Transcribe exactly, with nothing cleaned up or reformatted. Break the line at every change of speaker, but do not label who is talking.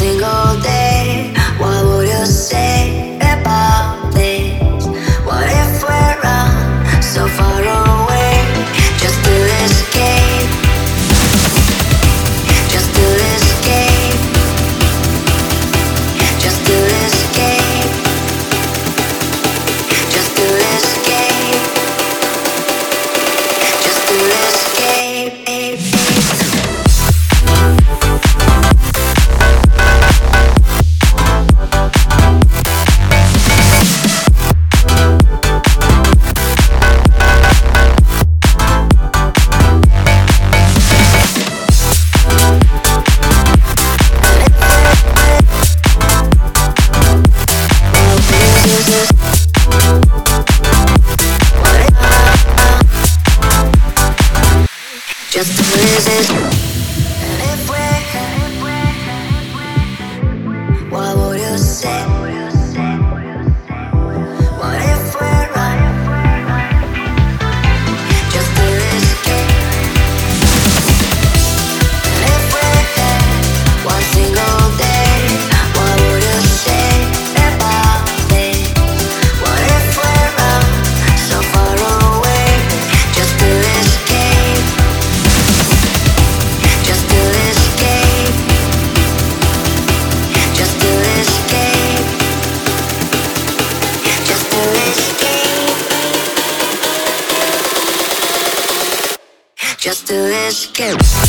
single day. What would you say about this? What if we're run so far away just to escape? Just to escape. Just to escape. Just to escape. Just to escape. Just to resist. And if we, what would you say? What if we're right? Just to escape. And if we had one single day, what would you say about this? What if we're run so far away just to escape? Just to escape. Just to escape. Just to escape. Just to escape.